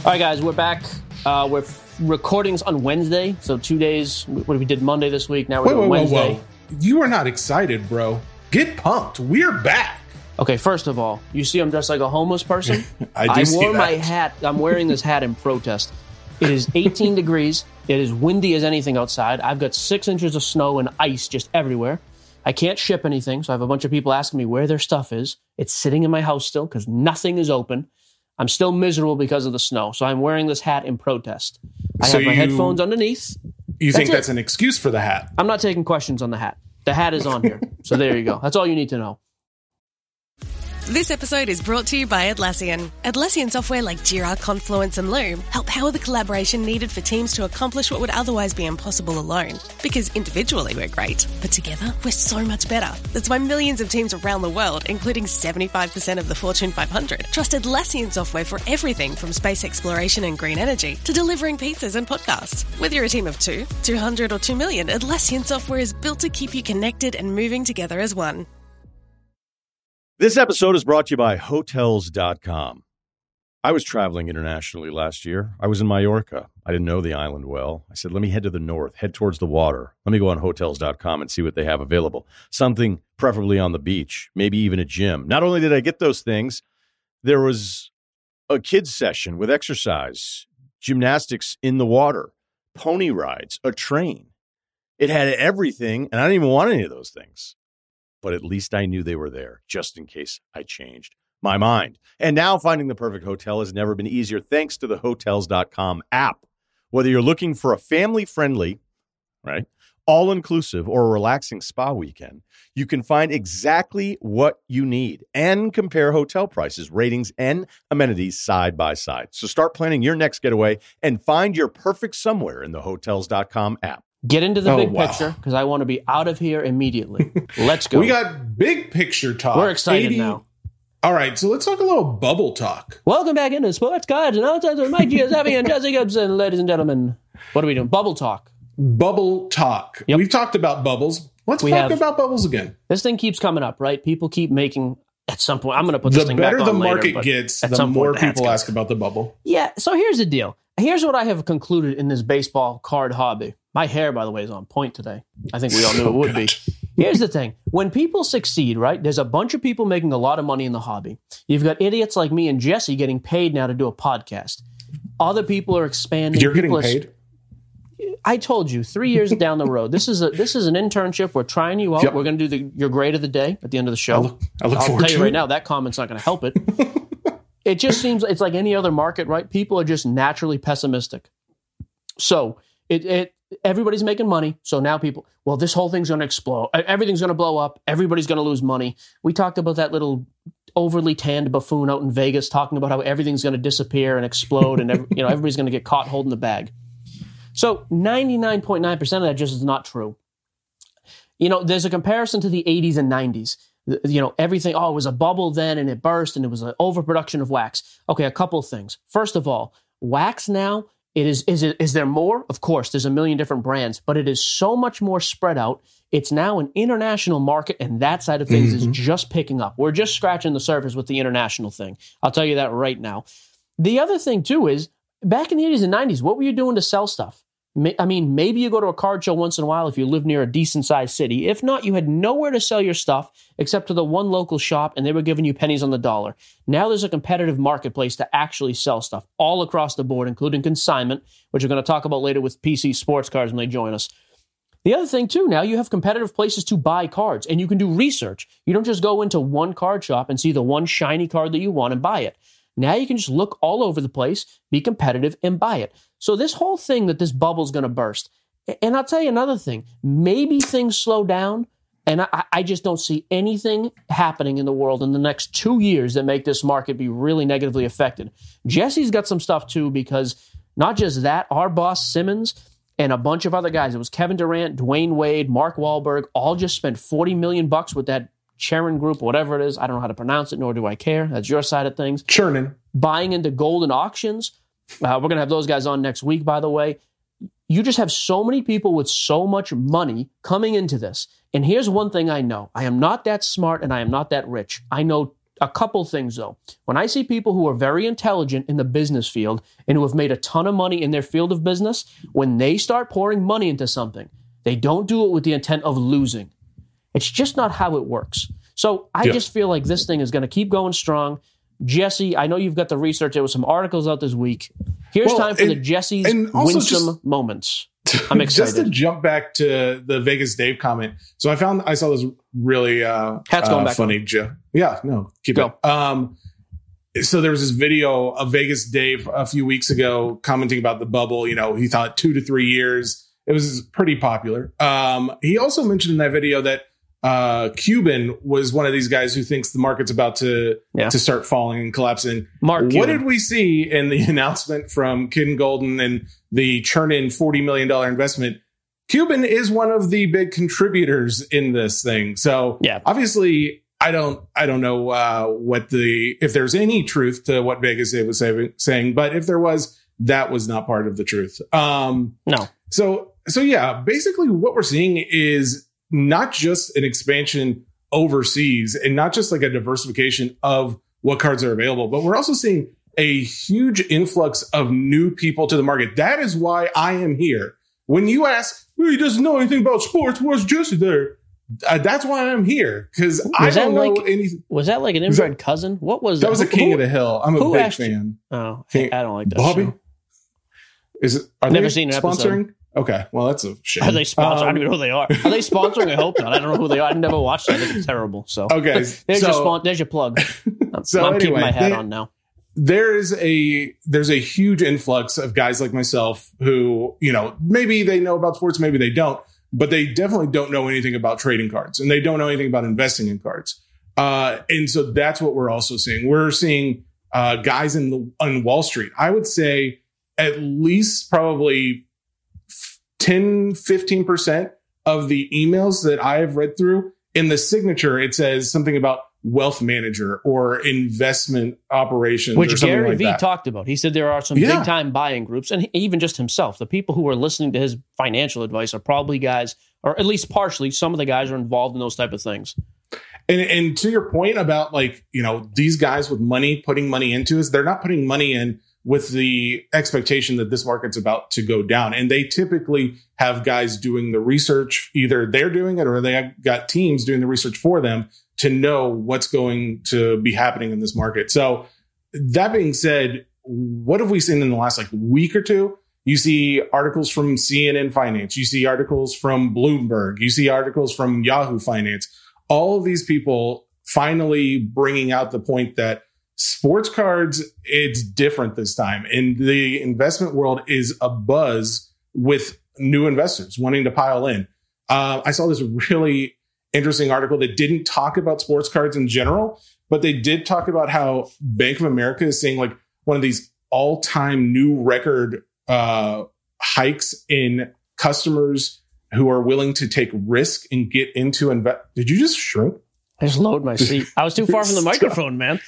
All right, guys, we're back. We're recordings on Wednesday, so 2 days. What we did Monday this week, now we're doing Wednesday. Whoa. You are not excited, bro. Get pumped. We're back. Okay, first of all, you see I'm dressed like a homeless person? I wore my hat. I'm wearing this hat in protest. It is 18 degrees. It is windy as anything outside. I've got 6 inches of snow and ice just everywhere. I can't ship anything, so I have a bunch of people asking me where their stuff is. It's sitting in my house still because nothing is open. I'm still miserable because of the snow, so I'm wearing this hat in protest. I have my headphones underneath. You think that's an excuse for the hat? I'm not taking questions on the hat. The hat is on here, so there you go. That's all you need to know. This episode is brought to you by Atlassian. Atlassian software like Jira, Confluence, and Loom help power the collaboration needed for teams to accomplish what would otherwise be impossible alone. Because individually we're great, but together we're so much better. That's why millions of teams around the world, including 75% of the Fortune 500, trust Atlassian software for everything from space exploration and green energy to delivering pizzas and podcasts. Whether you're a team of 2, 200, or 2 million, Atlassian software is built to keep you connected and moving together as one. This episode is brought to you by Hotels.com. I was traveling internationally last year. I was in Mallorca. I didn't know the island well. I said, let me head to the north, head towards the water. Let me go on Hotels.com and see what they have available. Something preferably on the beach, maybe even a gym. Not only did I get those things, there was a kids session with exercise, gymnastics in the water, pony rides, a train. It had everything, and I didn't even want any of those things. But at least I knew they were there, just in case I changed my mind. And now finding the perfect hotel has never been easier thanks to the Hotels.com app. Whether you're looking for a family-friendly, right, all-inclusive or a relaxing spa weekend, you can find exactly what you need and compare hotel prices, ratings, and amenities side by side. So start planning your next getaway and find your perfect somewhere in the Hotels.com app. Get into the big picture because I want to be out of here immediately. Let's go. We got big picture talk. We're excited now. All right, so let's talk a little bubble talk. Welcome back into Sports Cards and Outsides with Mike Giuseppe and Jesse Gibson, ladies and gentlemen. What are we doing? Bubble talk. Bubble talk. Yep. We've talked about bubbles. Let's talk about bubbles again. This thing keeps coming up, right? People keep making, at some point, I'm going to put this thing back on later. The better the market gets, the more people ask about the bubble. Yeah, so here's the deal. Here's what I have concluded in this baseball card hobby. My hair, by the way, is on point today. I think we all knew it would be. Here's the thing. When people succeed, right, there's a bunch of people making a lot of money in the hobby. You've got idiots like me and Jesse getting paid now to do a podcast. Other people are expanding. You're getting paid? I told you, 3 years down the road. This is an internship. We're trying you out. Yep. We're going to do your grade of the day at the end of the show. I look forward to it. I'll tell you right now, that comment's not going to help it. It just seems it's like any other market, right? People are just naturally pessimistic. So everybody's making money. So now people, well, this whole thing's going to explode. Everything's going to blow up. Everybody's going to lose money. We talked about that little overly tanned buffoon out in Vegas talking about how everything's going to disappear and explode and everybody's going to get caught holding the bag. So 99.9% of that just is not true. There's a comparison to the 80s and 90s. Everything, it was a bubble then and it burst and it was an overproduction of wax. Okay, a couple of things. First of all, wax now, is there more? Of course, there's a million different brands, but it is so much more spread out. It's now an international market, and that side of things is just picking up. We're just scratching the surface with the international thing. I'll tell you that right now. The other thing, too, is back in the 80s and 90s, what were you doing to sell stuff? I mean, maybe you go to a card show once in a while if you live near a decent-sized city. If not, you had nowhere to sell your stuff except to the one local shop, and they were giving you pennies on the dollar. Now there's a competitive marketplace to actually sell stuff all across the board, including consignment, which we're going to talk about later with PC Sports Cards when they join us. The other thing, too, now you have competitive places to buy cards, and you can do research. You don't just go into one card shop and see the one shiny card that you want and buy it. Now you can just look all over the place, be competitive, and buy it. So this whole thing that this bubble's going to burst. And I'll tell you another thing. Maybe things slow down, and I just don't see anything happening in the world in the next 2 years that make this market be really negatively affected. Jesse's got some stuff, too, because not just that, our boss Simmons and a bunch of other guys, it was Kevin Durant, Dwayne Wade, Mark Wahlberg, all just spent $40 million with that Chernin Group, whatever it is. I don't know how to pronounce it, nor do I care. That's your side of things. Chernin. Buying into golden auctions. We're going to have those guys on next week, by the way. You just have so many people with so much money coming into this. And here's one thing I know. I am not that smart and I am not that rich. I know a couple things, though. When I see people who are very intelligent in the business field and who have made a ton of money in their field of business, when they start pouring money into something, they don't do it with the intent of losing. It's just not how it works. So I just feel like this thing is going to keep going strong. Jesse, I know you've got the research. There were some articles out this week. Here's time for the Jesse's winsome moments. I'm excited. Just to jump back to the Vegas Dave comment. So I saw this really Hat's going back funny joke. Yeah, no, keep it. So there was this video of Vegas Dave a few weeks ago commenting about the bubble. You know, he thought 2 to 3 years. It was pretty popular. He also mentioned in that video that Cuban was one of these guys who thinks the market's about to start falling and collapsing. What did we see in the announcement from Ken Golden and the churn in $40 million investment? Cuban is one of the big contributors in this thing. So obviously I don't know if there's any truth to what Vegas was saying, but if there was, that was not part of the truth. No. So yeah, basically what we're seeing is not just an expansion overseas and not just like a diversification of what cards are available, but we're also seeing a huge influx of new people to the market. That is why I am here. When you ask, well, he doesn't know anything about sports, where's Jesse there? That's why I'm here, because I don't know anything. Was that like an inbred cousin? What was that? That was a King of the Hill. I'm a big fan. Oh, I don't like that. Bobby? Show. Is it? I've never seen an sponsoring? Episode. Okay, well, that's a shame. Are they sponsoring? I don't even know who they are. Are they sponsoring? I hope not. I don't know who they are. I never watched that. I think it's terrible. So okay, there's your plug. I'm keeping my hat on now. There's a huge influx of guys like myself who, you know, maybe they know about sports, maybe they don't, but they definitely don't know anything about trading cards and they don't know anything about investing in cards. And so that's what we're also seeing. We're seeing guys on Wall Street. I would say at least probably 10-15% of the emails that I have read through, in the signature, it says something about wealth manager or investment operations, which or something Gary like Vee that. talked about. He said there are some big time buying groups, and even just himself. The people who are listening to his financial advice are probably guys, or at least partially, some of the guys are involved in those type of things. And to your point about, like, you know, these guys with money putting money into us, they're not putting money in with the expectation that this market's about to go down. And they typically have guys doing the research. Either they're doing it or they have got teams doing the research for them to know what's going to be happening in this market. So that being said, what have we seen in the last week or two? You see articles from CNN Finance. You see articles from Bloomberg. You see articles from Yahoo Finance. All of these people finally bringing out the point that sports cards, it's different this time. And the investment world is abuzz with new investors wanting to pile in. I saw this really interesting article that didn't talk about sports cards in general, but they did talk about how Bank of America is seeing one of these all-time new record hikes in customers who are willing to take risk and get into invest. Did you just shrink? I just lowered my seat. I was too far from the microphone, man.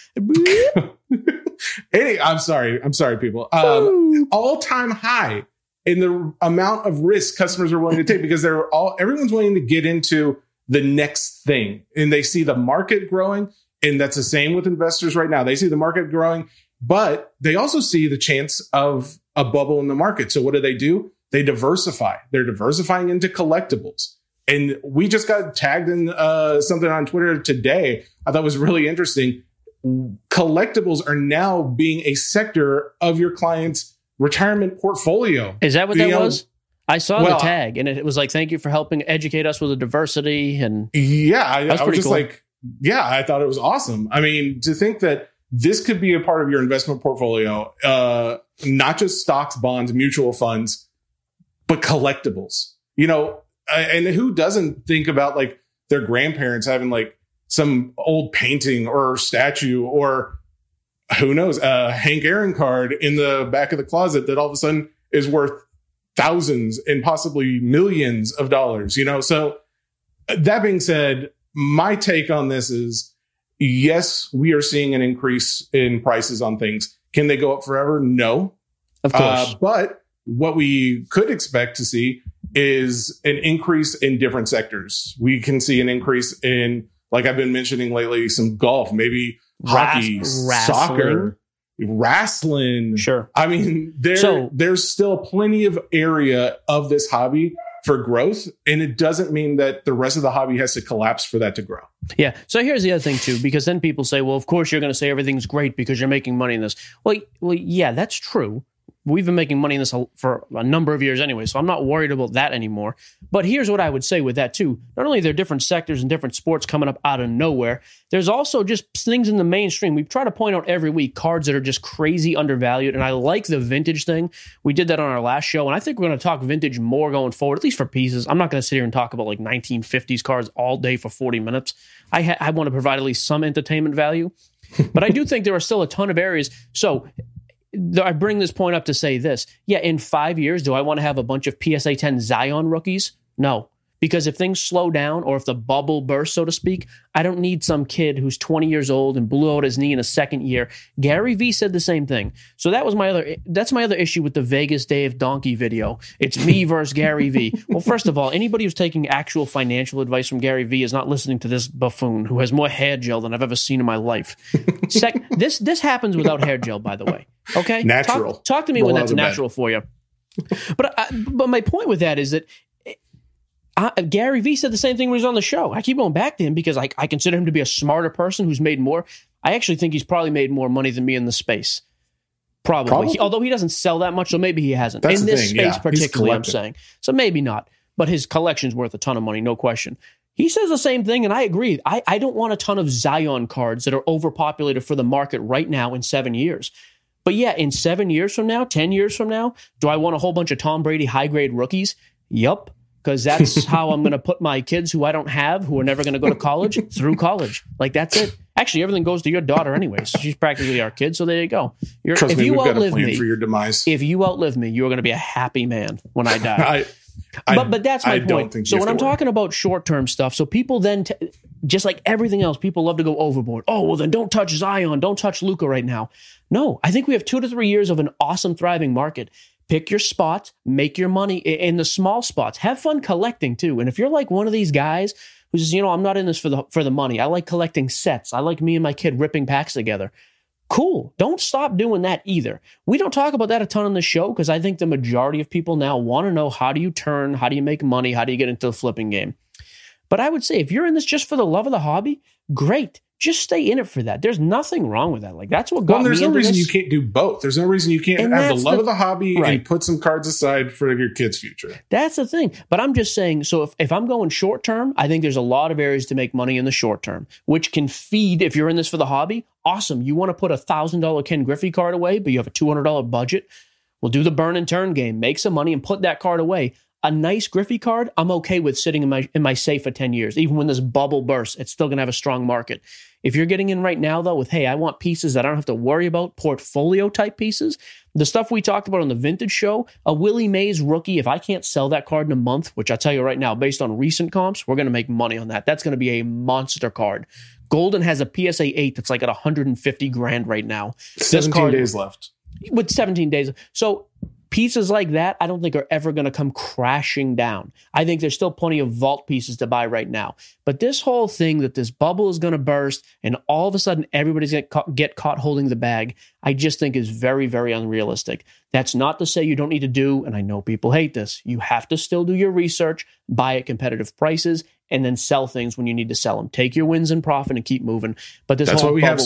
I'm sorry, people. All-time high in the amount of risk customers are willing to take, because everyone's willing to get into the next thing, and they see the market growing. And that's the same with investors right now. They see the market growing, but they also see the chance of a bubble in the market. So what do? They diversify. They're diversifying into collectibles. And we just got tagged in something on Twitter today I thought was really interesting. Collectibles are now being a sector of your client's retirement portfolio. Is that what that was? I saw the tag, and it was like, thank you for helping educate us with the diversity. And yeah, I was just cool. I thought it was awesome. I mean, to think that this could be a part of your investment portfolio, not just stocks, bonds, mutual funds, but collectibles. You know, and who doesn't think about their grandparents having some old painting or statue, or who knows, a Hank Aaron card in the back of the closet that all of a sudden is worth thousands and possibly millions of dollars, you know? So that being said, my take on this is, yes, we are seeing an increase in prices on things. Can they go up forever? No. Of course. But what we could expect to see is an increase in different sectors. We can see an increase in, like I've been mentioning lately, some golf, maybe hockey, soccer, wrestling. Sure. I mean, there's still plenty of area of this hobby for growth, and it doesn't mean that the rest of the hobby has to collapse for that to grow. Yeah. So here's the other thing too, because then people say, well, of course you're going to say everything's great because you're making money in this. Well, yeah, that's true. We've been making money in this for a number of years anyway, so I'm not worried about that anymore. But here's what I would say with that too. Not only are there different sectors and different sports coming up out of nowhere, there's also just things in the mainstream. We try to point out every week cards that are just crazy undervalued, and I like the vintage thing. We did that on our last show, and I think we're going to talk vintage more going forward, at least for pieces. I'm not going to sit here and talk about like 1950s cards all day for 40 minutes. I want to provide at least some entertainment value. But I do think there are still a ton of areas. So I bring this point up to say this. Yeah, in 5 years, do I want to have a bunch of PSA 10 Zion rookies? No. Because if things slow down or if the bubble bursts, so to speak, I don't need some kid who's 20 years old and blew out his knee in a second year. Gary Vee said the same thing. So that's my other issue with the Vegas Dave Donkey video. It's me versus Gary Vee. Well, first of all, anybody who's taking actual financial advice from Gary Vee is not listening to this buffoon who has more hair gel than I've ever seen in my life. This happens without hair gel, by the way. Okay? Natural. Talk to me when that's natural for you. But my point with that is that Gary Vee said the same thing when he was on the show. I keep going back to him because I consider him to be a smarter person who's made more. I actually think he's probably made more money than me in the space. Probably. Although he doesn't sell that much, so maybe he hasn't. That's in the this thing, space yeah. particularly, I'm saying. So maybe not. But his collection's worth a ton of money, no question. He says the same thing, and I agree. I don't want a ton of Zion cards that are overpopulated for the market right now in 7 years. But yeah, in 7 years from now, 10 years from now, do I want a whole bunch of Tom Brady high-grade rookies? Yup. Because that's how I'm going to put my kids who I don't have, who are never going to go to college, through college. Like, that's it. Actually, everything goes to your daughter anyways. She's practically our kid, so there you go. Trust me, we've got a plan for your demise. If you outlive me, you're going to be a happy man when I die. But that's my point. So when I'm talking about short-term stuff, so people then, just like everything else, people love to go overboard. Oh, well, then don't touch Zion. Don't touch Luka right now. No, I think we have 2 to 3 years of an awesome, thriving market. Pick your spots, make your money in the small spots. Have fun collecting too. And if you're like one of these guys who says, I'm not in this for the money. I like collecting sets. I like me and my kid ripping packs together. Cool. Don't stop doing that either. We don't talk about that a ton on the show because I think the majority of people now want to know, how do you turn? How do you make money? How do you get into the flipping game? But I would say if you're in this just for the love of the hobby, great. Just stay in it for that. There's nothing wrong with that. Like, that's what got me into this. There's no reason you can't do both. There's no reason you can't have the love of the hobby and put some cards aside for your kid's future. That's the thing. But I'm just saying, so if I'm going short term, I think there's a lot of areas to make money in the short term, which can feed, if you're in this for the hobby, awesome. You want to put a $1,000 Ken Griffey card away, but you have a $200 budget. We'll do the burn and turn game, make some money and put that card away. A nice Griffey card, I'm okay with sitting in my safe for 10 years. Even when this bubble bursts, it's still going to have a strong market. If you're getting in right now, though, with, hey, I want pieces that I don't have to worry about, portfolio type pieces, the stuff we talked about on the vintage show, a Willie Mays rookie, if I can't sell that card in a month, which I tell you right now, based on recent comps, we're going to make money on that. That's going to be a monster card. Golden has a PSA 8 that's like at $150,000 right now. 17 days left. With 17 days. So pieces like that, I don't think are ever going to come crashing down. I think there's still plenty of vault pieces to buy right now. But this whole thing that this bubble is going to burst and all of a sudden everybody's going to get caught holding the bag, I just think is very, very unrealistic. That's not to say you don't need to do, and I know people hate this, you have to still do your research, buy at competitive prices, and then sell things when you need to sell them. Take your wins and profit and keep moving. But that's why we have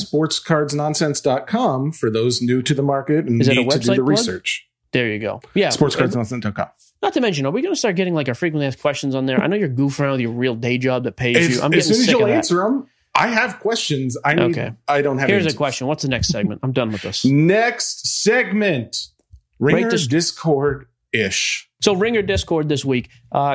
sportscardsnonsense.com for those new to the market and need to do the research. There you go. Yeah. Sportscardsnonsense.com. Not to mention, are we going to start getting like our frequently asked questions on there? I know you're goofing around with your real day job that pays you. I'm getting sick of that. As soon as you'll answer them, I have questions. I don't have Here's answers. A question. What's the next segment? I'm done with this. Next segment. Ringer Discord-ish. So Ringer Discord this week.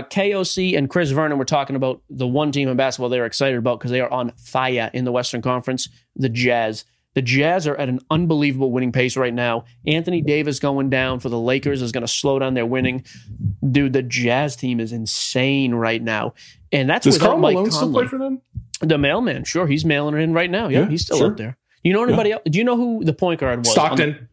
KOC and Chris Vernon were talking about the one team in basketball they were excited about because they are on fire in the Western Conference, the Jazz. The Jazz are at an unbelievable winning pace right now. Anthony Davis going down for the Lakers is going to slow down their winning. Dude, the Jazz team is insane right now. And that's without Karl Malone still play for them? The mailman, sure. He's mailing it in right now. Yeah, he's still up there. You know anybody else? Do you know who the point guard was? Stockton.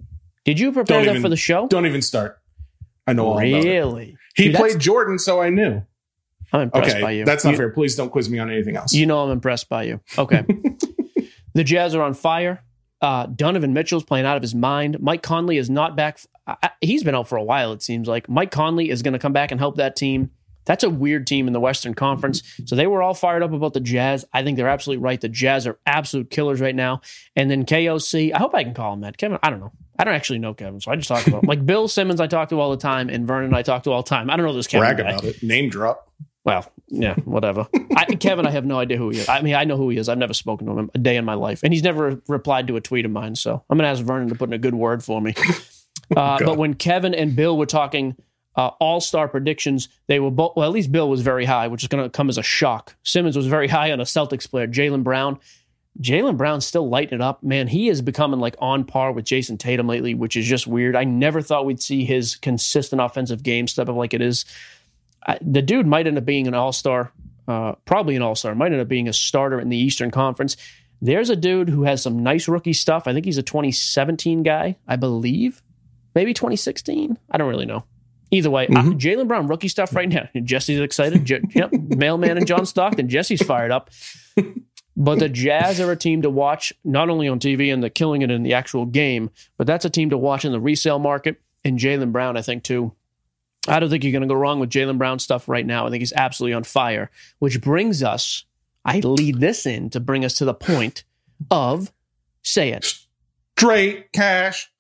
Did you prepare that for the show? Don't even start. I know all about it. Really? He played Jordan, so I knew. I'm impressed by you. That's not fair. Please don't quiz me on anything else. You know I'm impressed by you. Okay. The Jazz are on fire. Donovan Mitchell's playing out of his mind. Mike Conley is not back. He's been out for a while, it seems like. Mike Conley is going to come back and help that team. That's a weird team in the Western Conference. So they were all fired up about the Jazz. I think they're absolutely right. The Jazz are absolute killers right now. And then KOC, I hope I can call him that. Kevin, I don't know. I don't actually know Kevin, so I just talk about him. Like Bill Simmons I talk to all the time, and Vernon I talk to all the time. I don't know this Kevin Brag guy. about it. Name drop. Well, yeah, whatever. Kevin, I have no idea who he is. I mean, I know who he is. I've never spoken to him a day in my life. And he's never replied to a tweet of mine. So I'm going to ask Vernon to put in a good word for me. But when Kevin and Bill were talking all-star predictions, they were both, well, at least Bill was very high, which is going to come as a shock. Simmons was very high on a Celtics player, Jaylen Brown. Jaylen Brown's still lighting it up. Man, he is becoming like on par with Jason Tatum lately, which is just weird. I never thought we'd see his consistent offensive game step up like it is. The dude might end up being an all-star, probably an all-star, might end up being a starter in the Eastern Conference. There's a dude who has some nice rookie stuff. I think he's a 2017 guy, I believe. Maybe 2016. I don't really know. Either way, Jaylen Brown rookie stuff right now. Jesse's excited. Yep, Mailman and John Stockton. Jesse's fired up. But the Jazz are a team to watch, not only on TV and they're killing it in the actual game, but that's a team to watch in the resale market. And Jaylen Brown, I think, too. I don't think you're going to go wrong with Jaylen Brown stuff right now. I think he's absolutely on fire, which brings us, I lead this in to bring us to the point of, say it. Straight cash,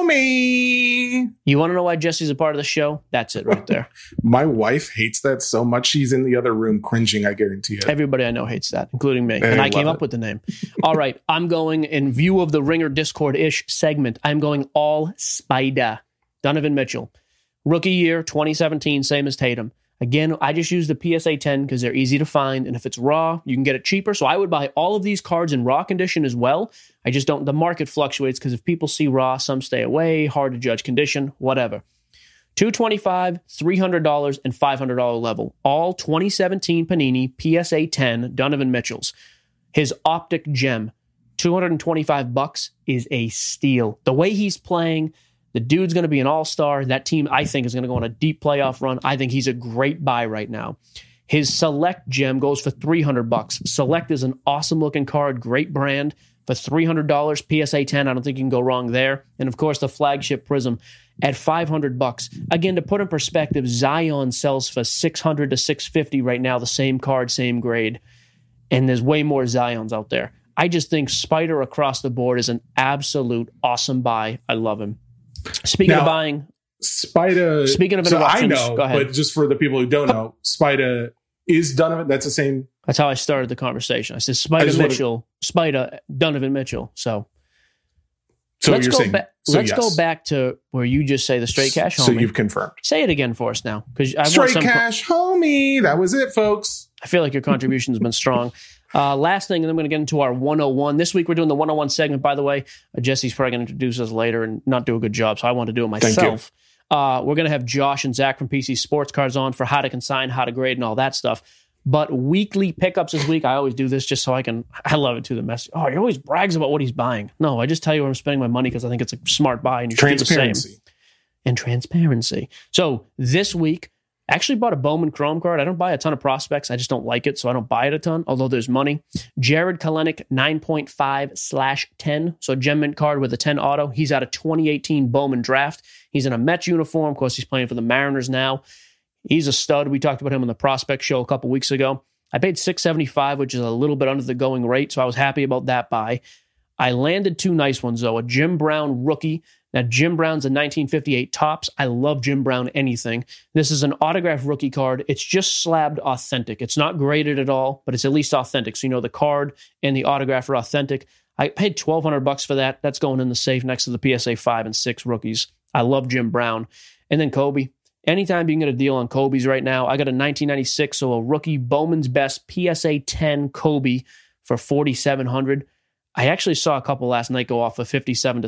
homie. You want to know why Jesse's a part of the show? That's it right there. My wife hates that so much. She's in the other room cringing, I guarantee it. Everybody I know hates that, including me. And I came up with the name. All right. I'm going, in view of the Ringer Discord-ish segment, I'm going all Spider. Donovan Mitchell. Rookie year, 2017, same as Tatum. Again, I just use the PSA 10 because they're easy to find. And if it's raw, you can get it cheaper. So I would buy all of these cards in raw condition as well. I just don't, the market fluctuates because if people see raw, some stay away, hard to judge condition, whatever. $225, $300, and $500 level. All 2017 Panini PSA 10 Donovan Mitchell's. His optic gem, $225 is a steal. The way he's playing, the dude's going to be an all-star. That team, I think, is going to go on a deep playoff run. I think he's a great buy right now. His Select gem goes for $300. Select is an awesome-looking card, great brand. For $300, PSA 10, I don't think you can go wrong there. And, of course, the flagship Prism at $500. Again, to put in perspective, Zion sells for $600 to $650 right now, the same card, same grade. And there's way more Zions out there. I just think Spider across the board is an absolute awesome buy. I love him. Speaking of buying, Spida. Speaking of I know, but just for the people who don't know, Spida is Donovan. That's the same. That's how I started the conversation. I said Spida Mitchell, Spida Donovan Mitchell. So let's go back to where you just say the straight cash homie. So you've confirmed. Say it again for us now, because straight cash homie. That was it, folks. I feel like your contribution has been strong. Last thing, and then I'm going to get into our 101. This week we're doing the 101 segment, by the way. Jesse's probably going to introduce us later and not do a good job, so I want to do it myself. We're going to have Josh and Zach from PC Sports Cards on for how to consign, how to grade, and all that stuff. But weekly pickups this week, I always do this just so I love it too, the message. Oh, he always brags about what he's buying. No, I just tell you where I'm spending my money because I think it's a smart buy, and you should do the same. And transparency. So this week, I actually bought a Bowman Chrome card. I don't buy a ton of prospects. I just don't like it, so I don't buy it a ton, although there's money. Jared Kalenic, 9.5/10. So gem mint card with a 10 auto. He's out of 2018 Bowman draft. He's in a Mets uniform. Of course, he's playing for the Mariners now. He's a stud. We talked about him on the prospect show a couple weeks ago. I paid $675, which is a little bit under the going rate, so I was happy about that buy. I landed two nice ones, though. A Jim Brown rookie. Now, Jim Brown's a 1958 Topps. I love Jim Brown anything. This is an autographed rookie card. It's just slabbed authentic. It's not graded at all, but it's at least authentic. So, you know, the card and the autograph are authentic. I paid $1,200 for that. That's going in the safe next to the PSA 5 and 6 rookies. I love Jim Brown. And then Kobe. Anytime you can get a deal on Kobe's right now, I got a 1996, so a rookie Bowman's Best PSA 10 Kobe for $4,700. I actually saw a couple last night go off of $5,700 to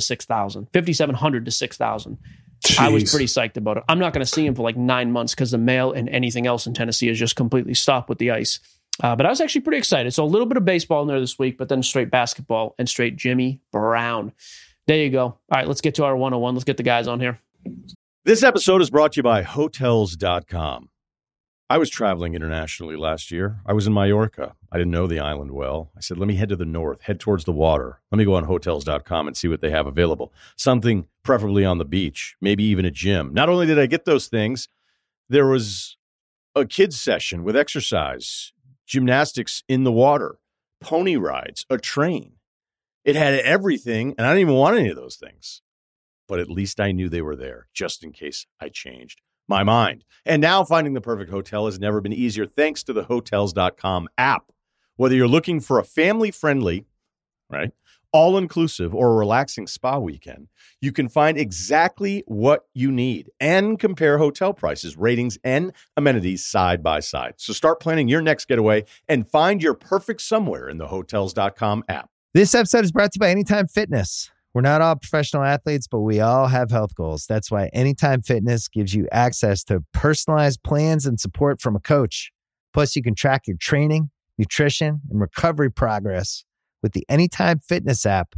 $6,000. I was pretty psyched about it. I'm not going to see him for like 9 months because the mail and anything else in Tennessee is just completely stopped with the ice. But I was actually pretty excited. So a little bit of baseball in there this week, but then straight basketball and straight Jimmy Brown. There you go. All right, let's get to our 101. Let's get the guys on here. This episode is brought to you by Hotels.com. I was traveling internationally last year. I was in Mallorca. I didn't know the island well. I said, let me head to the north, head towards the water. Let me go on Hotels.com and see what they have available. Something preferably on the beach, maybe even a gym. Not only did I get those things, there was a kids session with exercise, gymnastics in the water, pony rides, a train. It had everything, and I didn't even want any of those things. But at least I knew they were there, just in case I changed my mind. And now finding the perfect hotel has never been easier thanks to the Hotels.com app. Whether you're looking for a family-friendly, right, all-inclusive or a relaxing spa weekend, you can find exactly what you need and compare hotel prices, ratings, and amenities side by side. So start planning your next getaway and find your perfect somewhere in the Hotels.com app. This episode is brought to you by Anytime Fitness. We're not all professional athletes, but we all have health goals. That's why Anytime Fitness gives you access to personalized plans and support from a coach. Plus, you can track your training, nutrition, and recovery progress with the Anytime Fitness app,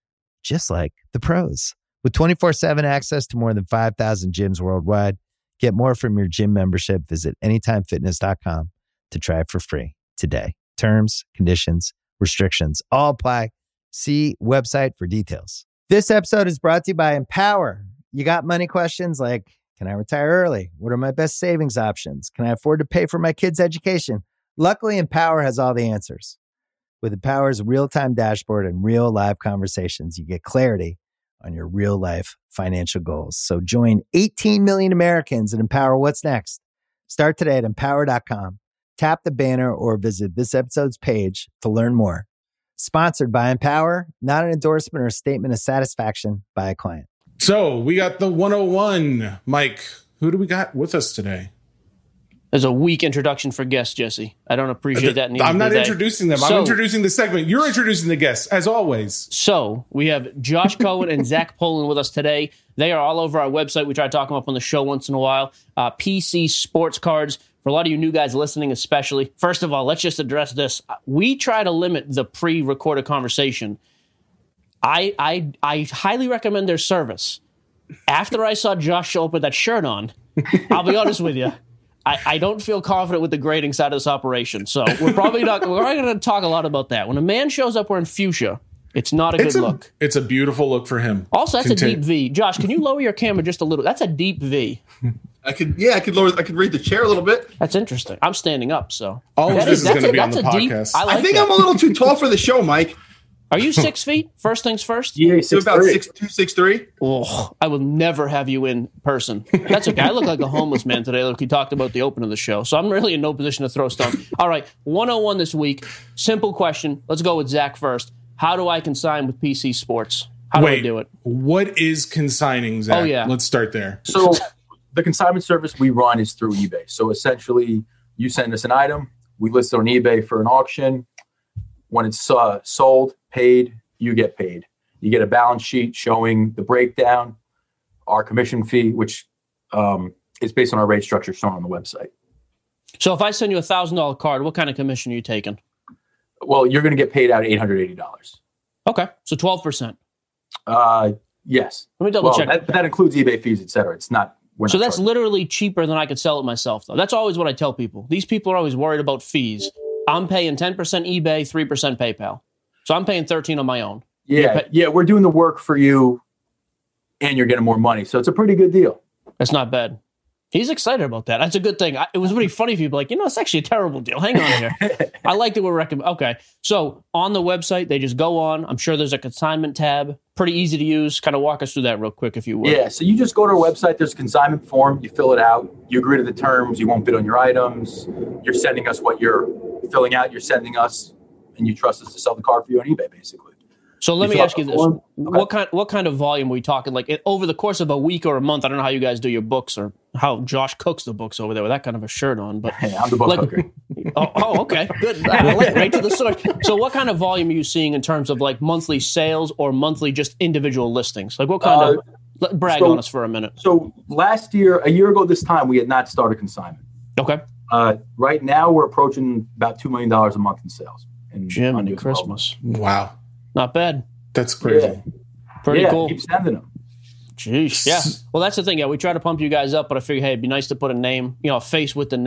just like the pros. With 24/7 access to more than 5,000 gyms worldwide, get more from your gym membership. Visit anytimefitness.com to try it for free today. Terms, conditions, restrictions all apply. See website for details. This episode is brought to you by Empower. You got money questions like, can I retire early? What are my best savings options? Can I afford to pay for my kids' education? Luckily, Empower has all the answers. With Empower's real-time dashboard and real live conversations, you get clarity on your real life financial goals. So join 18 million Americans and empower what's next. Start today at empower.com. Tap the banner or visit this episode's page to learn more. Sponsored by Empower, not an endorsement or a statement of satisfaction by a client. So we got the 101. Mike, who do we got with us today? There's a weak introduction for guests, Jesse. I don't appreciate that. I'm not introducing them. I'm introducing the segment. You're introducing the guests, as always. So we have Josh Cohen and Zach Poland with us today. They are all over our website. We try to talk them up on the show once in a while. PC Sports Cards. For a lot of you new guys listening especially, first of all, let's just address this. We try to limit the pre-recorded conversation. I highly recommend their service. After I saw Josh show up with that shirt on, I'll be honest with you, I don't feel confident with the grading side of this operation. So we're probably going to talk a lot about that. When a man shows up wearing fuchsia, it's not a good look. It's a beautiful look for him. Also, that's a deep V. Josh, can you lower your camera just a little? That's a deep V. I could read the chair a little bit. That's interesting. I'm standing up, so all of this is going to be on the podcast. I think I'm a little too tall for the show, Mike. Are you 6 feet? First things first? Yeah, so about 6'2", 6'3". Oh, I will never have you in person. That's okay. I look like a homeless man today. Look, we talked about the open of the show, so I'm really in no position to throw stones. All right, 101 this week. Simple question. Let's go with Zach first. How do I consign with PC Sports? How do I do it? What is consigning, Zach? Oh, yeah. Let's start there. So the consignment service we run is through eBay. So essentially, you send us an item, we list it on eBay for an auction. When it's sold, paid, you get paid. You get a balance sheet showing the breakdown, our commission fee, which is based on our rate structure shown on the website. So if I send you $1,000 card, what kind of commission are you taking? Well, you're going to get paid out $880. Okay, so 12%. Yes. Let me double check. That includes eBay fees, et cetera. It's not. So that's literally cheaper than I could sell it myself, though. That's always what I tell people. These people are always worried about fees. I'm paying 10% eBay, 3% PayPal. So I'm paying 13 on my own. Yeah, we're doing the work for you, and you're getting more money. So it's a pretty good deal. That's not bad. He's excited about that. That's a good thing. It was really funny if you'd be like, it's actually a terrible deal. Hang on here. I like that we're recommending. Okay. So on the website, they just go on. I'm sure there's a consignment tab. Pretty easy to use. Kind of walk us through that real quick, if you would. Yeah. So you just go to our website. There's a consignment form. You fill it out. You agree to the terms. You won't bid on your items. You're sending us what you're filling out. You're sending us, and you trust us to sell the car for you on eBay, basically. So let me ask you this. Okay. What kind of volume are we talking? Like over the course of a week or a month? I don't know how you guys do your books or how Josh cooks the books over there with that kind of a shirt on. But hey, I'm the book cooker. Okay. Good. I like right to the source. So what kind of volume are you seeing in terms of like monthly sales or monthly just individual listings? Like what kind of brag on us for a minute. So a year ago this time, we had not started consignment. Okay. Right now we're approaching about $2 million a month in sales. Jiminy Christmas. Wow. Not bad. That's crazy. Yeah. Pretty cool. Keep sending them. Jeez. Yeah. Well, that's the thing. Yeah, we try to pump you guys up, but I figure, hey, it'd be nice to put a name, a face with the name.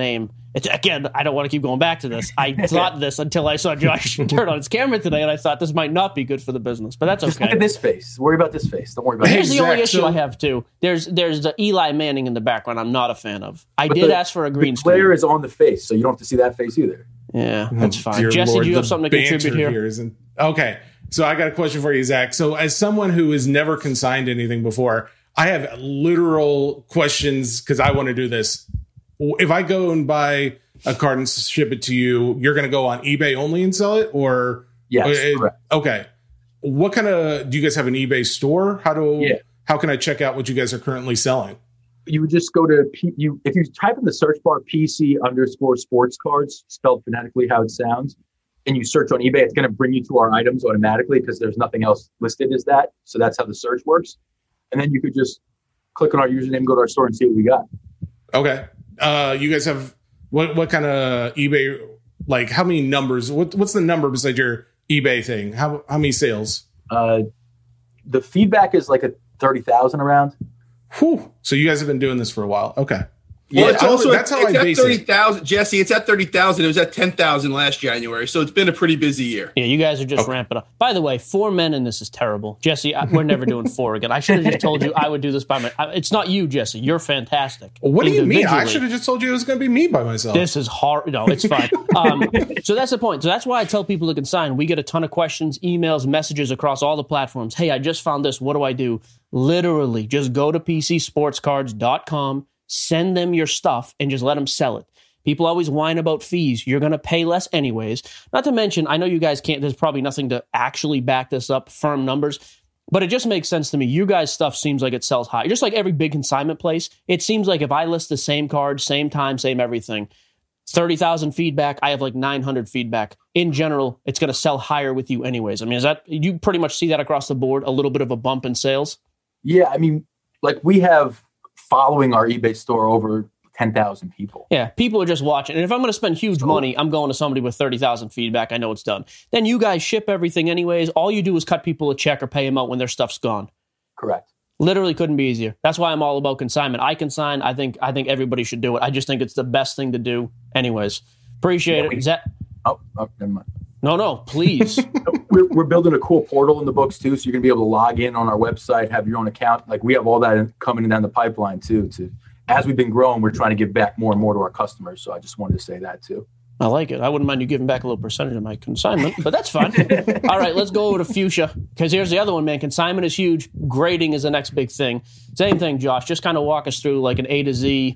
Again, I don't want to keep going back to this. I thought this until I saw Josh turn on his camera today, and I thought this might not be good for the business, but that's okay. Just look at this face. Worry about this face. Don't worry about Here's it. the only issue I have, too. There's the Eli Manning in the background I'm not a fan of. I did ask for a green screen. The player is on the face, so you don't have to see that face either. Yeah, that's fine. Dear Jesse, Lord, do you have something to contribute here? Okay, so I got a question for you, Zach. So as someone who has never consigned anything before, I have literal questions because I want to do this. If I go and buy a card and ship it to you, you're going to go on eBay only and sell it? Or yes, correct. Okay. What kind of, do you guys have an eBay store? How can I check out what you guys are currently selling? You would just go to if you type in the search bar PC_sports cards, spelled phonetically how it sounds, and you search on eBay, it's going to bring you to our items automatically because there's nothing else listed as that. So that's how the search works. And then you could just click on our username, go to our store, and see what we got. Okay. You guys have what kind of eBay? Like how many numbers? What's the number beside your eBay thing? How many sales? The feedback is like a 30,000 around. Whew. So you guys have been doing this for a while. Okay. Well, it's also that's how I base it. 30,000, Jesse. It's at 30,000. It was at 10,000 last January, so it's been a pretty busy year. Yeah, you guys are just ramping up. By the way, 4 men in this is terrible, Jesse. We're never doing 4 again. I should have just told you I would do this by myself. It's not you, Jesse. You're fantastic. What do you mean? I should have just told you it was going to be me by myself. This is hard. No, it's fine. So that's the point. So that's why I tell people to consign. We get a ton of questions, emails, messages across all the platforms. Hey, I just found this. What do I do? Literally, just go to PCSportsCards.com. Send them your stuff and just let them sell it. People always whine about fees. You're going to pay less anyways. Not to mention, I know you guys can't, there's probably nothing to actually back this up, firm numbers, but it just makes sense to me. You guys' stuff seems like it sells high. Just like every big consignment place, it seems like if I list the same card, same time, same everything, 30,000 feedback, I have like 900 feedback. In general, it's going to sell higher with you anyways. I mean, you pretty much see that across the board, a little bit of a bump in sales? Yeah, I mean, like we have following our eBay store over 10,000 people. Yeah, people are just watching. And if I'm going to spend huge money, I'm going to somebody with 30,000 feedback. I know it's done. Then you guys ship everything anyways. All you do is cut people a check or pay them out when their stuff's gone. Correct. Literally couldn't be easier. That's why I'm all about consignment. I consign. I think everybody should do it. I just think it's the best thing to do anyways. Appreciate it. Oh, never mind. No, please. We're building a cool portal in the books too, so you're gonna be able to log in on our website, have your own account. Like we have all that coming down the pipeline too. As we've been growing, we're trying to give back more and more to our customers. So I just wanted to say that too. I like it. I wouldn't mind you giving back a little percentage of my consignment, but that's fine. All right, let's go over to Fuchsia because here's the other one, man. Consignment is huge. Grading is the next big thing. Same thing, Josh. Just kind of walk us through like an A to Z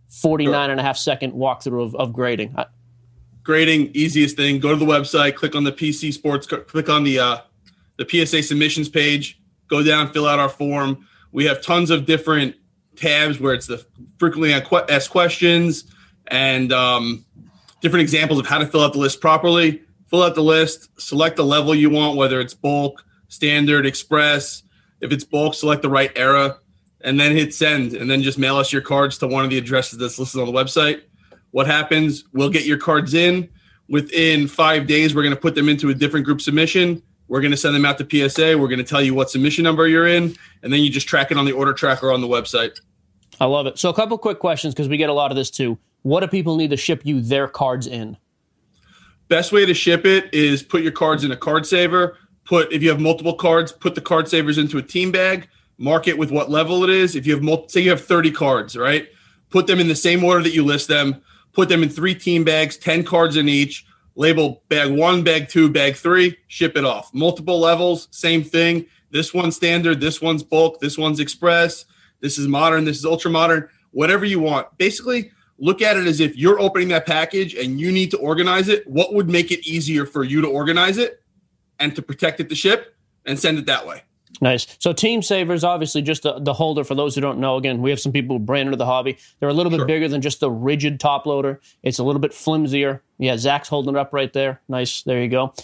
49.5 second walkthrough of grading. Grading, easiest thing. Go to the website, click on the PC Sports, click on the PSA submissions page, go down, fill out our form. We have tons of different tabs where it's the frequently asked questions and different examples of how to fill out the list properly. Fill out the list, select the level you want, whether it's bulk, standard, express. If it's bulk, select the right era, and then hit send, and then just mail us your cards to one of the addresses that's listed on the website. What happens? We'll get your cards in. Within 5 days, we're going to put them into a different group submission. We're going to send them out to PSA. We're going to tell you what submission number you're in, and then you just track it on the order tracker on the website. I love it. So a couple quick questions because we get a lot of this too. What do people need to ship you their cards in? Best way to ship it is put your cards in a card saver. If you have multiple cards, put the card savers into a team bag. Mark it with what level it is. If you have say you have 30 cards, right? Put them in the same order that you list them. Put them in 3 team bags, 10 cards in each. Label bag 1, bag 2, bag 3. Ship it off. Multiple levels, same thing. This one's standard. This one's bulk. This one's express. This is modern. This is ultra modern. Whatever you want. Basically, look at it as if you're opening that package and you need to organize it. What would make it easier for you to organize it and to protect it to ship and send it that way? Nice. So Team Savers, obviously just the holder, for those who don't know, again, we have some people brand new to the hobby. They're a little bit bigger than just the rigid top loader. It's a little bit flimsier. Yeah, Zach's holding it up right there. Nice. There you go.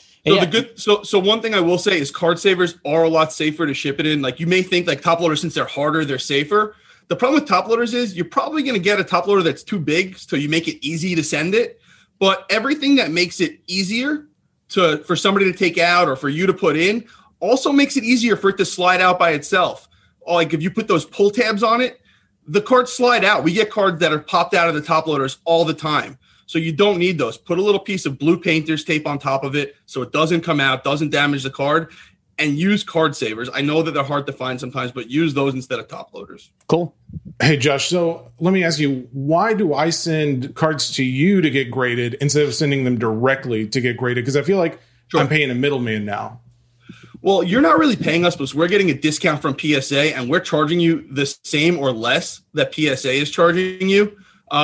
So one thing I will say is card savers are a lot safer to ship it in. Like you may think like top loaders, since they're harder, they're safer. The problem with top loaders is you're probably going to get a top loader that's too big, so you make it easy to send it. But everything that makes it easier for somebody to take out or for you to put in also makes it easier for it to slide out by itself. Like if you put those pull tabs on it, the cards slide out. We get cards that are popped out of the top loaders all the time. So you don't need those. Put a little piece of blue painter's tape on top of it so it doesn't come out, doesn't damage the card, and use card savers. I know that they're hard to find sometimes, but use those instead of top loaders. Cool. Hey, Josh, so let me ask you, why do I send cards to you to get graded instead of sending them directly to get graded? Because I feel like I'm paying a middleman now. Well, you're not really paying us because we're getting a discount from PSA, and we're charging you the same or less that PSA is charging you.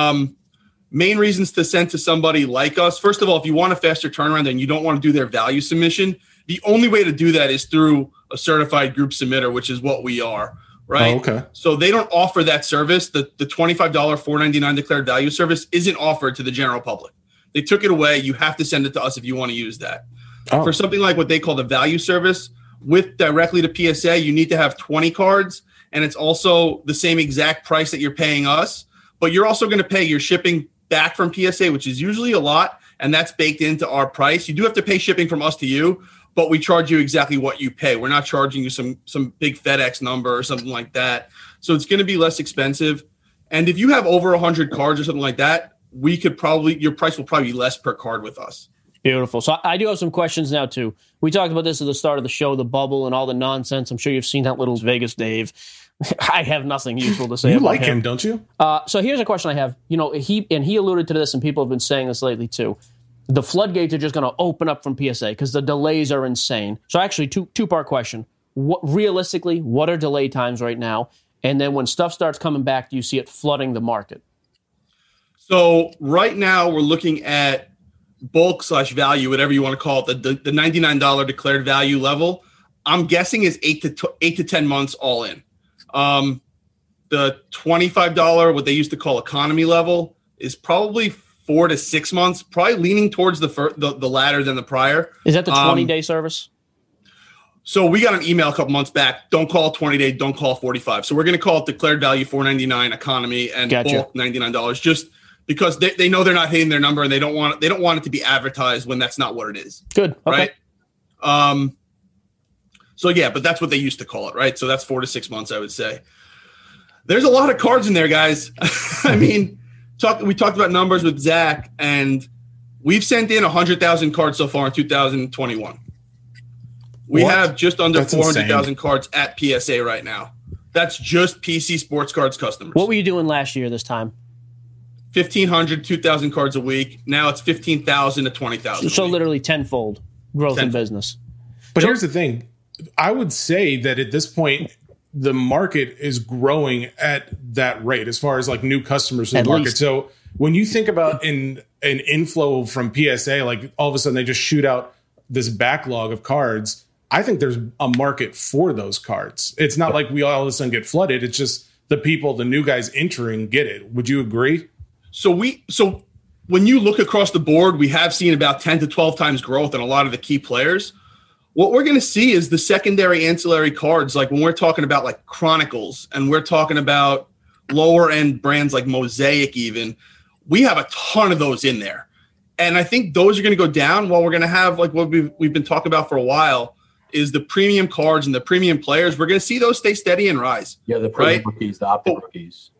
Main reasons to send to somebody like us. First of all, if you want a faster turnaround and you don't want to do their value submission, the only way to do that is through a certified group submitter, which is what we are, right? Oh, okay. So they don't offer that service. The $25 $4.99 declared value service isn't offered to the general public. They took it away. You have to send it to us if you want to use that. Oh. For something like what they call the value service, with directly to PSA, you need to have 20 cards, and it's also the same exact price that you're paying us, but you're also going to pay your shipping back from PSA, which is usually a lot, and that's baked into our price. You do have to pay shipping from us to you, but we charge you exactly what you pay. We're not charging you some big FedEx number or something like that. So it's going to be less expensive. And if you have over 100 cards or something like that, your price will probably be less per card with us. Beautiful. So I do have some questions now, too. We talked about this at the start of the show, the bubble and all the nonsense. I'm sure you've seen that little Vegas Dave. I have nothing useful to say you about like him, don't you? So here's a question I have. He alluded to this, and people have been saying this lately, too. The floodgates are just going to open up from PSA because the delays are insane. So actually, two-part question. Realistically, what are delay times right now? And then when stuff starts coming back, do you see it flooding the market? So right now we're looking at bulk/value, whatever you want to call it, the $99 declared value level. I'm guessing is 8 to 10 months all in. The $25, what they used to call economy level, is probably 4 to 6 months, probably leaning towards the latter than the prior. Is that the 20-day service? So we got an email a couple months back. Don't call 20-day, don't call 45. So we're going to call it declared value $4.99 economy and bulk $99, just because they know they're not hitting their number and they don't want it to be advertised when that's not what it is. Good. Okay. Right. So yeah, but that's what they used to call it, right? So that's 4 to 6 months, I would say. There's a lot of cards in there, guys. I mean, we talked about numbers with Zach, and we've sent in 100,000 cards so far in 2021. We have just under 400,000 cards at PSA right now. That's just PC Sports Cards customers. What were you doing last year this time? 1,500, 2,000 cards a week. Now it's 15,000 to 20,000. So literally tenfold growth in business. But here's the thing. I would say that at this point, the market is growing at that rate as far as like new customers to the market. So when you think about an inflow from PSA, like all of a sudden they just shoot out this backlog of cards, I think there's a market for those cards. It's not like we all of a sudden get flooded. It's just the new guys entering get it. Would you agree? So when you look across the board, we have seen about 10 to 12 times growth in a lot of the key players. What we're going to see is the secondary ancillary cards, like when we're talking about like Chronicles and we're talking about lower end brands like Mosaic even, we have a ton of those in there. And I think those are going to go down while we're going to have like what we've been talking about for a while is the premium cards and the premium players. We're going to see those stay steady and rise. Yeah, the premium rookies, the optic rookies,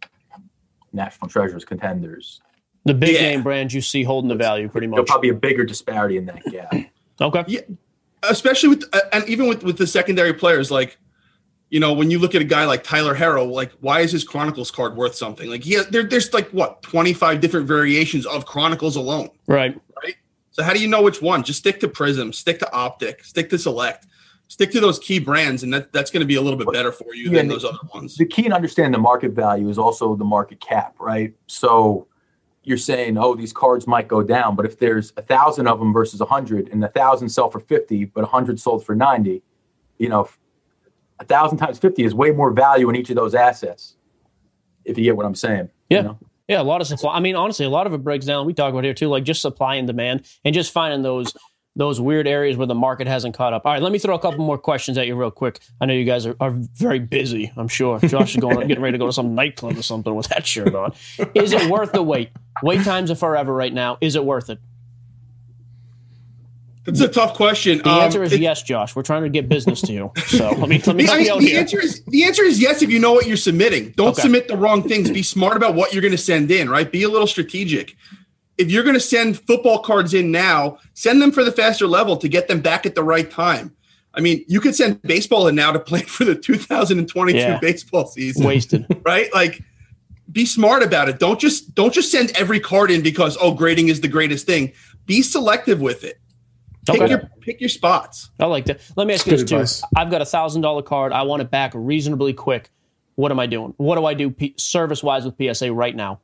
national treasures, contenders. The big name brands you see holding the value pretty much. There'll probably be a bigger disparity in that gap. Okay. Yeah. Especially with and even with the secondary players, like, you know, when you look at a guy like Tyler Harrow, like, why is his Chronicles card worth something? Like, there's like what 25 different variations of Chronicles alone, right? So how do you know which one? Just stick to Prism, stick to Optic, stick to Select, stick to those key brands, and that's going to be a little bit better for you than those other ones. The key in understanding the market value is also the market cap, right? So you're saying, oh, these cards might go down, but if there's 1,000 of them versus 100, and 1,000 sell for 50, but 100 sold for 90, you know, 1,000 times 50 is way more value in each of those assets. If you get what I'm saying. Yeah. You know? Yeah, a lot of supply. I mean, honestly, a lot of it breaks down. We talk about here too, like just supply and demand, and just finding those weird areas where the market hasn't caught up. All right, let me throw a couple more questions at you real quick. I know you guys are very busy. I'm sure Josh is getting ready to go to some nightclub or something with that shirt on. Is it worth the wait? Wait times are forever right now. Is it worth it? It's a tough question. The answer is yes, Josh. We're trying to get business to you. So let me help you out here. The answer is yes if you know what you're submitting. Don't submit the wrong things. Be smart about what you're going to send in, right? Be a little strategic. if you're going to send football cards in now, send them for the faster level to get them back at the right time. I mean, you could send baseball in now to plan for the 2022 baseball season. Wasted. Right? Like, be smart about it. Don't just send every card in because, grading is the greatest thing. Be selective with it. Pick your spots. I like that. Let me ask you this too. I've got $1,000 card. I want it back reasonably quick. What am I doing? What do I do service-wise with PSA right now?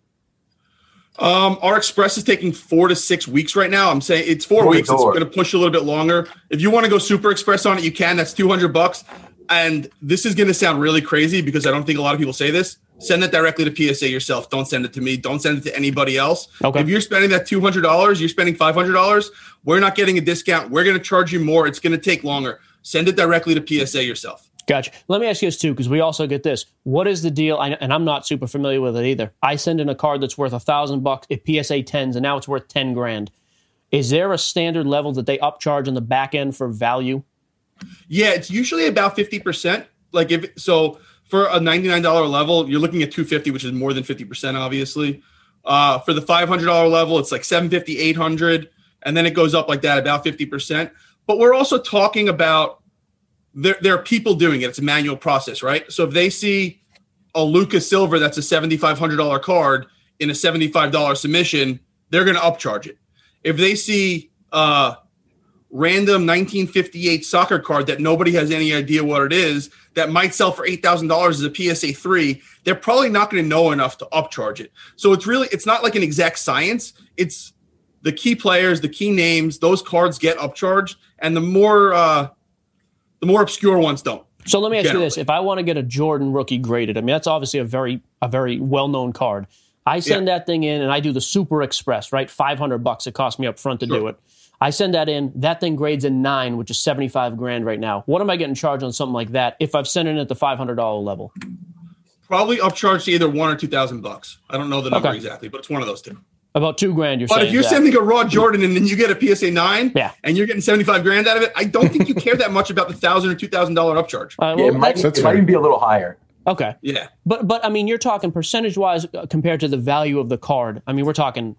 Our express is taking 4 to 6 weeks right now. I'm saying it's 4 weeks. It's going to push a little bit longer. If you want to go super express on it, you can. That's $200. And this is going to sound really crazy because I don't think a lot of people say this. Send it directly to PSA yourself. Don't send it to me. Don't send it to anybody else. Okay. If you're spending that $200, you're spending $500, we're not getting a discount. We're going to charge you more. It's going to take longer. Send it directly to PSA yourself. Gotcha. Let me ask you this, too, because we also get this. What is the deal? And I'm not super familiar with it either. I send in a card that's worth $1,000 at PSA 10s, and now it's worth $10,000. Is there a standard level that they upcharge on the back end for value? Yeah, it's usually about 50%. Like for a $99 level, you're looking at $250, which is more than 50%, obviously. For the $500 level, it's like $750, $800, and then it goes up like that, about 50%. But we're also talking about there are people doing it. It's a manual process, right? So if they see a Lucas Silver that's a $7,500 card in a $75 submission, they're going to upcharge it. If they see random 1958 soccer card that nobody has any idea what it is that might sell for $8,000 as a PSA 3, they're probably not going to know enough to upcharge it. So it's not like an exact science. It's the key players, the key names, those cards get upcharged, and the more obscure ones don't. So let me ask you this. If I want to get a Jordan rookie graded, I mean, that's obviously a very well-known card. I send that thing in and I do the Super Express, right? $500 it cost me up front to do it. I send that in. That thing grades a 9, which is $75,000 right now. What am I getting charged on something like that if I've sent it at the $500 level? Probably upcharged to either $1,000 or $2,000. I don't know the number exactly, but it's one of those two. About $2,000, you're saying. But if you're sending a raw Jordan and then you get a PSA 9, and you're getting $75,000 out of it, I don't think you care that much about the $1,000 or $2,000 upcharge. It might even be a little higher. Okay. Yeah. But I mean, you're talking percentage-wise compared to the value of the card. I mean, we're talking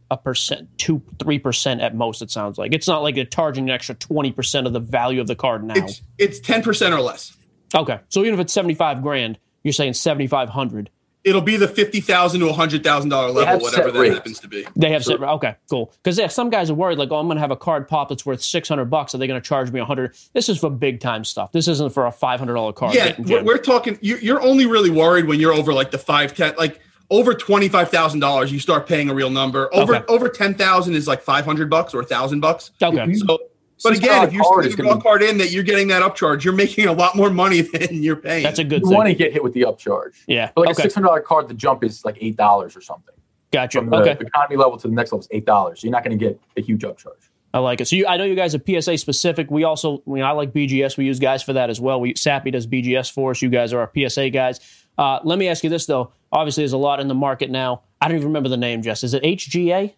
2-3% at most, it sounds like. It's not like they're charging an extra 20% of the value of the card now. It's 10% or less. Okay. So even if it's $75,000, you're saying $7,500. It'll be the $50,000 to $100,000 level, whatever that happens to be. They have set. Okay, cool. Because some guys are worried, like, I'm going to have a card pop that's worth $600. Are they going to charge me $100? This is for big time stuff. This isn't for a $500 card. Yeah, we're talking. You're only really worried when you're over like the 5-10, like over $25,000. You start paying a real number. Over $10,000 is like $500 or $1,000. Okay. So. But again, if you're sending a raw card in that you're getting that upcharge, you're making a lot more money than you're paying. That's a good thing. You want to get hit with the upcharge. Yeah. But like a $600 card, the jump is like $8 or something. Gotcha. From the economy level to the next level is $8. So you're not going to get a huge upcharge. I like it. So I know you guys are PSA specific. We also, I like BGS. We use guys for that as well. Sappy does BGS for us. You guys are our PSA guys. Let me ask you this, though. Obviously, there's a lot in the market now. I don't even remember the name, Jess. Is it HGA?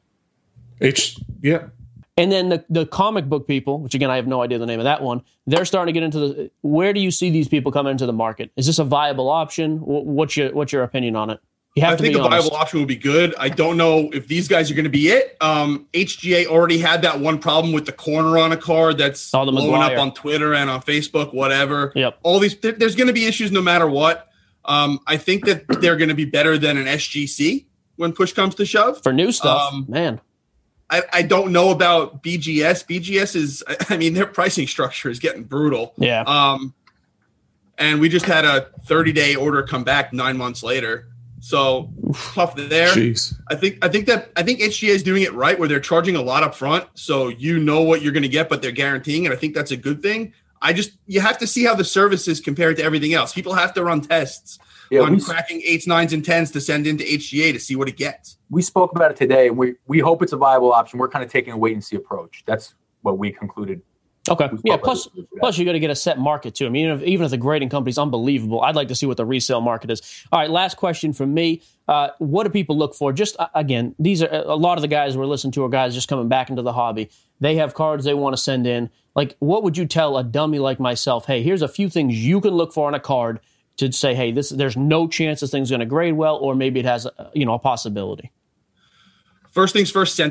Yeah. And then the comic book people, which again, I have no idea the name of that one, they're starting to get into where do you see these people coming into the market? Is this a viable option? What's your opinion on it? I think a viable option would be good. I don't know if these guys are going to be it. HGA already had that one problem with the corner on a card that's blowing up on Twitter and on Facebook, whatever. Yep. All these, there's going to be issues no matter what. I think that they're going to be better than an SGC when push comes to shove. For new stuff, man. I don't know about BGS. BGS is, their pricing structure is getting brutal. Yeah. And we just had a 30-day order come back 9 months later. So tough there. Jeez. I think HGA is doing it right where they're charging a lot up front. So you know what you're going to get, but they're guaranteeing it. I think that's a good thing. You have to see how the service is compared to everything else. People have to run tests on cracking 8s, 9s, and 10s to send into HGA to see what it gets. We spoke about it today, and we hope it's a viable option. We're kind of taking a wait-and-see approach. That's what we concluded. Okay. Yeah, plus you got to get a set market, too. I mean, even if the grading company's unbelievable, I'd like to see what the resale market is. All right, last question from me. What do people look for? Just, again, these are a lot of the guys we're listening to are guys just coming back into the hobby. They have cards they want to send in. Like, what would you tell a dummy like myself? Hey, here's a few things you can look for on a card to say, hey, there's no chance this thing's going to grade well, or maybe it has a possibility. First things first, centering.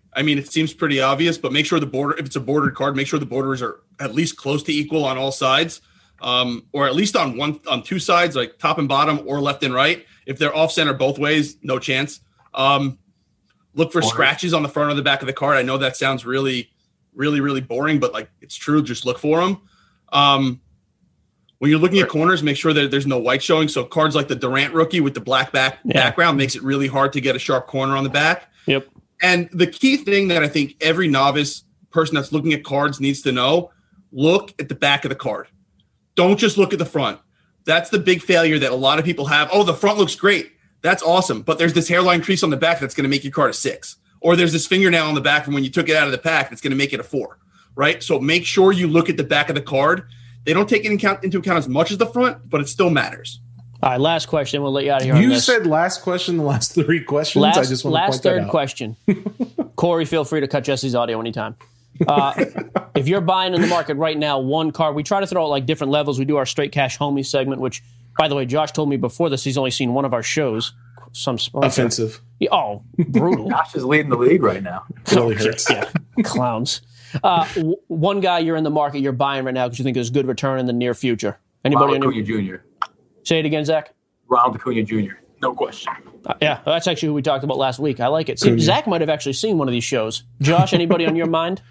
I mean, it seems pretty obvious, but make sure if it's a bordered card, make sure the borders are at least close to equal on all sides, or at least on two sides, like top and bottom or left and right. If they're off center both ways, no chance. Look for scratches on the front or the back of the card. I know that sounds really, really, really boring, but like it's true. Just look for them. When you're looking at corners, make sure that there's no white showing. So cards like the Durant rookie with the black background makes it really hard to get a sharp corner on the back. Yep. And the key thing that I think every novice person that's looking at cards needs to know, look at the back of the card. Don't just look at the front. That's the big failure that a lot of people have. Oh, the front looks great. That's awesome. But there's this hairline crease on the back that's going to make your card a 6. Or there's this fingernail on the back from when you took it out of the pack that's going to make it a 4, right? So make sure you look at the back of the card. They don't take it into account as much as the front, but it still matters. All right, last question. We'll let you out of here on You this. said last question, the last 3 questions. I just want to point that out. Third question. Corey, feel free to cut Jesse's audio anytime. If you're buying in the market right now, one card, we try to throw out like different levels. We do our straight cash homies segment, which, by the way, Josh told me before this he's only seen one of our shows. Some offensive. Oh, brutal. Josh is leading the league right now. Really hurts. Yeah, clowns. One guy you're in the market, you're buying right now because you think there's good return in the near future. Anybody? Ronald Acuna Jr. Say it again, Zach. Ronald Acuna Jr. No question. Yeah, that's actually who we talked about last week. I like it. See, Zach might have actually seen one of these shows. Josh, anybody on your mind?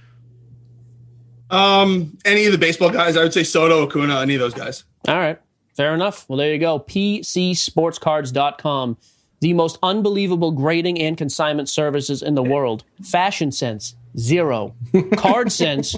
Any of the baseball guys, I would say Soto, Acuna, any of those guys. All right. Fair enough. Well, there you go. PCSportscards.com. The most unbelievable grading and consignment services in the world. Fashion sense, 0. Card sense,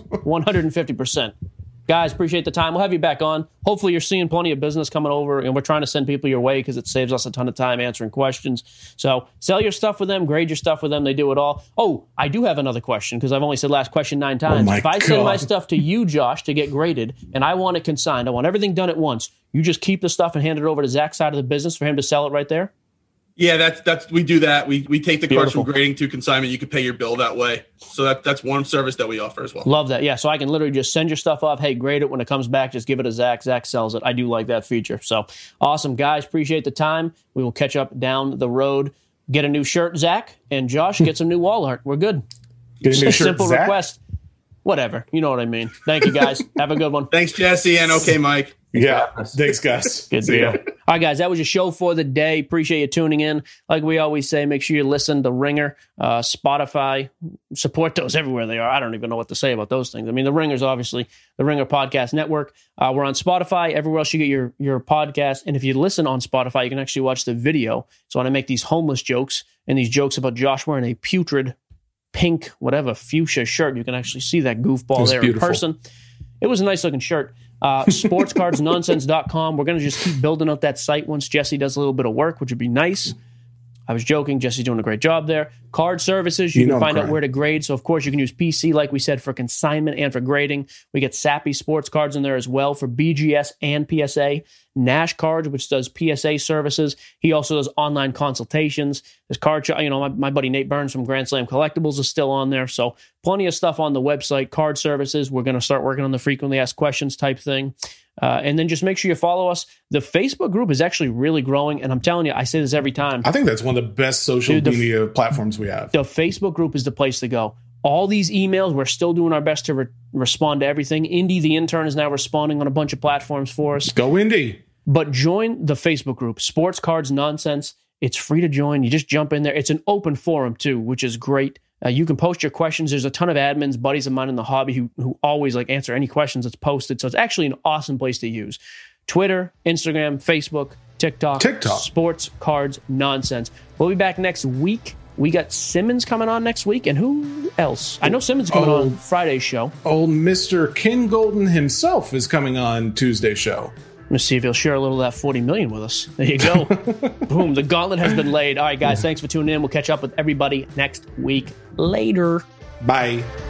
150%. Guys, appreciate the time. We'll have you back on. Hopefully you're seeing plenty of business coming over, and we're trying to send people your way because it saves us a ton of time answering questions. So sell your stuff with them, grade your stuff with them. They do it all. Oh, I do have another question because I've only said last question 9 times. If I send my stuff to you, Josh, to get graded, and I want it consigned, I want everything done at once, you just keep the stuff and hand it over to Zach's side of the business for him to sell it right there? Yeah, that's we do that. We take the cards from grading to consignment. You can pay your bill that way. So that's one service that we offer as well. Love that. Yeah, so I can literally just send your stuff off. Hey, grade it. When it comes back, just give it to Zach. Zach sells it. I do like that feature. So awesome, guys. Appreciate the time. We will catch up down the road. Get a new shirt, Zach, and Josh, get some new wall art. We're good. Get a new shirt, simple Zach? request. Whatever. You know what I mean. Thank you, guys. Have a good one. Thanks, Jesse, and okay, Mike. Yeah. Thanks, guys. Good deal. All right, guys, that was your show for the day. Appreciate you tuning in. Like we always say, make sure you listen to Ringer, Spotify. Support those everywhere they are. I don't even know what to say about those things. I mean, the Ringer's obviously the Ringer Podcast Network. We're on Spotify, everywhere else you get your podcast. And if you listen on Spotify, you can actually watch the video. So when I make these homeless jokes and these jokes about Josh wearing a putrid pink, whatever, fuchsia shirt, you can actually see that goofball there in person. It was a nice looking shirt. Sportscardsnonsense.com. We're going to just keep building out that site once Jesse does a little bit of work, which would be nice. I was joking. Jesse's doing a great job there. Card services, you can find out where to grade. So, of course, you can use PC, like we said, for consignment and for grading. We get Sappy Sports Cards in there as well for BGS and PSA. Nash Cards, which does PSA services. He also does online consultations. There's card, my buddy Nate Burns from Grand Slam Collectibles is still on there. So, plenty of stuff on the website. Card services. We're going to start working on the frequently asked questions type thing. And then just make sure you follow us. The Facebook group is actually really growing. And I'm telling you, I say this every time. I think that's one of the best social media platforms we have. The Facebook group is the place to go. All these emails, we're still doing our best to respond to everything. Indy, the intern, is now responding on a bunch of platforms for us. Go Indy. But join the Facebook group, Sports Cards Nonsense. It's free to join. You just jump in there. It's an open forum, too, which is great. You can post your questions. There's a ton of admins, buddies of mine in the hobby who always answer any questions that's posted. So it's actually an awesome place to use. Twitter, Instagram, Facebook, TikTok. Sports Cards Nonsense. We'll be back next week. We got Simmons coming on next week. And who else? I know Simmons is coming on Friday's show. Old Mr. Ken Golden himself is coming on Tuesday's show. Let's see if he'll share a little of that $40 million with us. There you go. Boom. The gauntlet has been laid. All right, guys. Thanks for tuning in. We'll catch up with everybody next week. Later. Bye.